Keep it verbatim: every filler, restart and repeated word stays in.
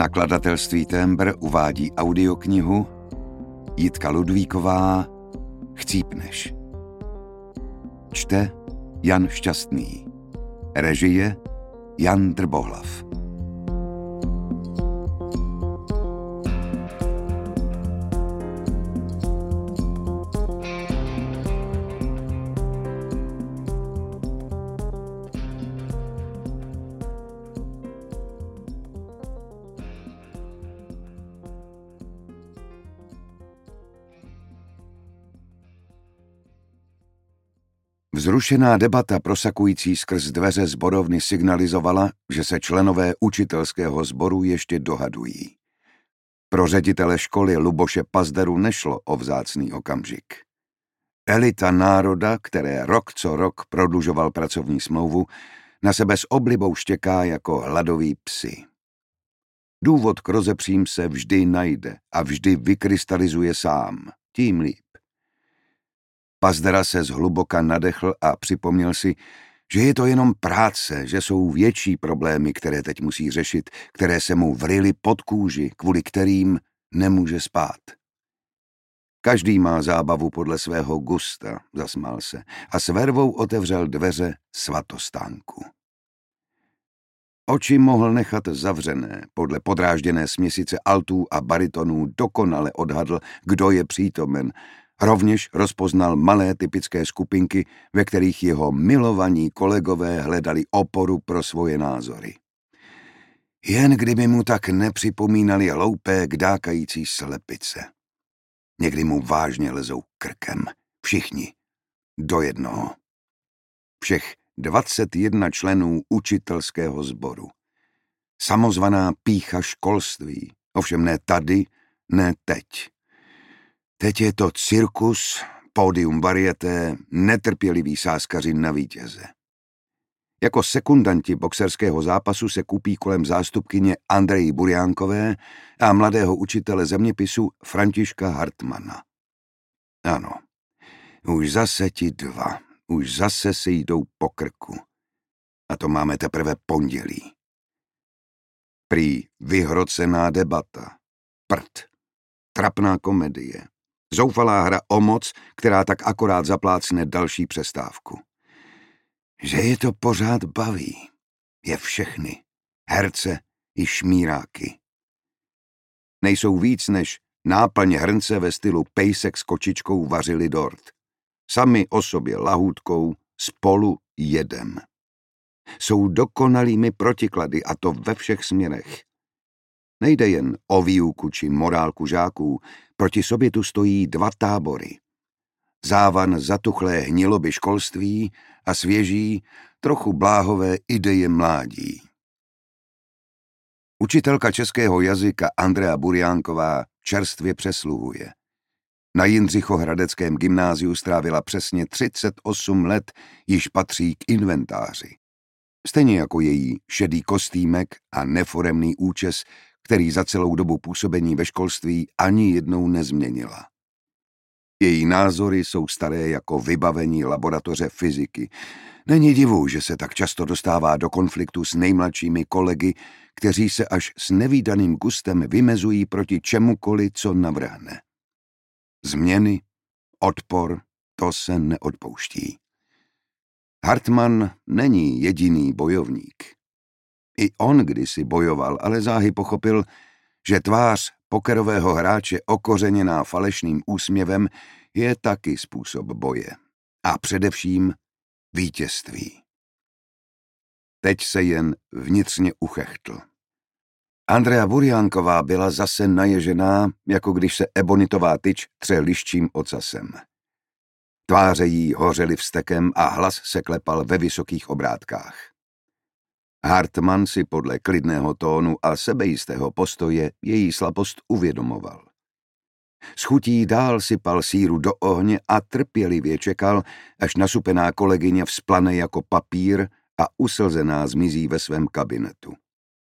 Nakladatelství Tembr uvádí audioknihu Jitka Ludvíková Chcípneš. Čte Jan Šťastný. Režie Jan Drbohlav. Vzrušená debata prosakující skrz dveře sborovny signalizovala, že se členové učitelského sboru ještě dohadují. Pro ředitele školy Luboše Pazderu nešlo o vzácný okamžik. Elita národa, které rok co rok prodlužoval pracovní smlouvu, na sebe s oblibou štěká jako hladoví psi. Důvod k rozepřím se vždy najde a vždy vykrystalizuje sám, tím líp. Pazdera se zhluboka nadechl a připomněl si, že je to jenom práce, že jsou větší problémy, které teď musí řešit, které se mu vryly pod kůži, kvůli kterým nemůže spát. Každý má zábavu podle svého gusta, zasmál se a s vervou otevřel dveře svatostánku. Oči mohl nechat zavřené, podle podrážděné směsice altů a baritonů dokonale odhadl, kdo je přítomen. Rovněž rozpoznal malé typické skupinky, ve kterých jeho milovaní kolegové hledali oporu pro svoje názory. Jen kdyby mu tak nepřipomínali hloupé, kdákající slepice. Někdy mu vážně lezou krkem. Všichni. Do jednoho. Všech dvacet jedna členů učitelského sboru. Samozvaná pýcha školství. Ovšem ne tady, ne teď. Teď je to cirkus, pódium varieté, netrpěliví sázkaři na vítěze. Jako sekundanti boxerského zápasu se kupí kolem zástupkyně Andreji Burjánkové a mladého učitele zeměpisu Františka Hartmana. Ano, už zase ti dva, už zase se jdou po krku. A to máme teprve pondělí. Prý vyhrocená debata, prd, trapná komedie. Zoufalá hra o moc, která tak akorát zaplácne další přestávku. Že je to pořád baví. Je všechny. Herce i šmíráky. Nejsou víc než náplň hrnce ve stylu pejsek s kočičkou vařili dort. Sami o sobě lahůdkou, spolu jedem. Jsou dokonalými protiklady a to ve všech směrech. Nejde jen o výuku či morálku žáků, proti sobě tu stojí dva tábory. Závan zatuchlé hniloby školství a svěží, trochu bláhové ideje mládí. Učitelka českého jazyka Andrea Burjánková čerstvě přesluhuje. Na Jindřichohradeckém gymnáziu strávila přesně třicet osm let, již patří k inventáři. Stejně jako její šedý kostýmek a neforemný účes, který za celou dobu působení ve školství ani jednou nezměnila. Její názory jsou staré jako vybavení laboratoře fyziky. Není divu, že se tak často dostává do konfliktu s nejmladšími kolegy, kteří se až s nevídaným gustem vymezují proti čemukoli, co navrhne. Změny, odpor, to se neodpouští. Hartman není jediný bojovník. I on kdysi bojoval, ale záhy pochopil, že tvář pokerového hráče okořeněná falešným úsměvem je taky způsob boje. A především vítězství. Teď se jen vnitřně uchechtl. Andrea Burjánková byla zase naježená, jako když se ebonitová tyč tře liščím ocasem. Tváře jí hořely vztekem a hlas se klepal ve vysokých obrátkách. Hartman si podle klidného tónu a sebejistého postoje její slabost uvědomoval. S chutí dál sypal síru do ohně a trpělivě čekal, až nasupená kolegyně vzplane jako papír a uslzená zmizí ve svém kabinetu.